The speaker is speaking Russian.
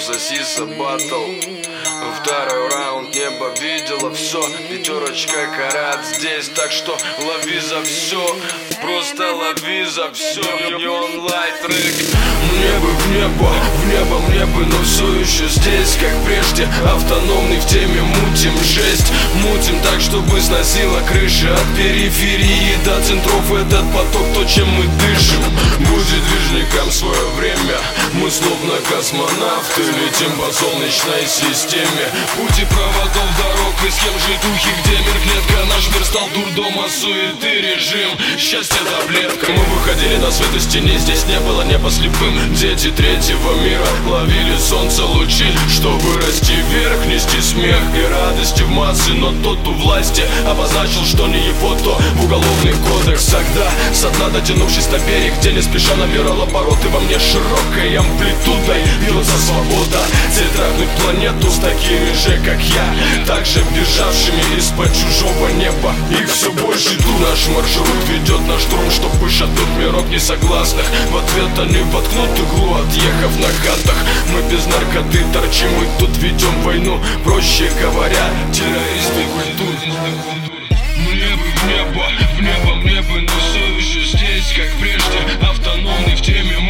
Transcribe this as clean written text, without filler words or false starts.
Сиса батл. Второй раунд, небо видело все. Пятерочка карат здесь, так что лови за все. Просто лови за все. Neon Light трек. Мне бы в небо, мне бы, но все еще здесь, как прежде. Автономный в теме, мутим жесть. Мутим так, чтобы сносило крыши. От периферии до центров этот поток, то, чем мы дышим. Будет движникам свое время. Мы словно космонавты, летим по солнечной системе. Пути проводов, дорог и схем житухи, где мир клетка. Наш мир стал дурдома, суеты, режим. Счастье таблетка. Мы выходили на свет из теней, здесь не было неба слепым. Дети третьего мира ловили солнце лучи, чтобы расти вверх, нести смех и радости в массы. Но тот у власти обозначил, что не его, то в уголовный кодекс. Тогда со дна дотянувшись на берег, где не спеша набирал обороты, во мне широкой амплитудой бьется свобода. Цель трахнуть планету с такими же, как я, также бежавшими из-под чужого неба. Их все больше тут. Наш маршрут ведет на штурм, чтоб пошатнуть мирок несогласных. В ответ они воткнут иглу, отъехав на хатах. Мы без наркоты торчим, мы тут ведем войну. Проще говоря, террористы культуры. Мне бы в небо, мне бы, но все еще здесь, как прежде. Автономный в теме.